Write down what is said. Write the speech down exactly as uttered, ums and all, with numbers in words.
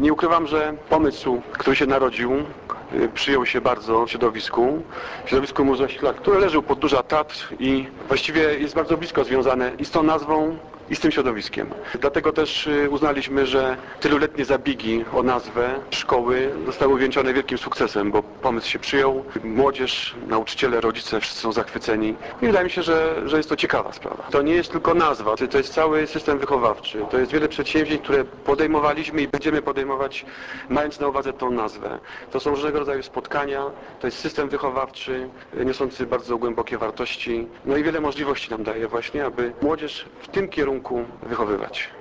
Nie ukrywam, że pomysł, który się narodził, przyjął się bardzo w środowisku, w środowisku Muzeum Ślad, które leży u podnóża Tatr i właściwie jest bardzo blisko związane i z tą nazwą, i z tym środowiskiem. Dlatego też uznaliśmy, że tyluletnie zabiegi o nazwę szkoły zostały uwieńczone wielkim sukcesem, bo pomysł się przyjął, młodzież, nauczyciele, rodzice, wszyscy są zachwyceni i wydaje mi się, że, że jest to ciekawa sprawa. To nie jest tylko nazwa, to jest cały system wychowawczy, to jest wiele przedsięwzięć, które podejmowaliśmy i będziemy podejmować, mając na uwadze tą nazwę. To są różnego rodzaju spotkania, to jest system wychowawczy, niosący bardzo głębokie wartości, no i wiele możliwości nam daje właśnie, aby młodzież w tym kierunku wychowywać.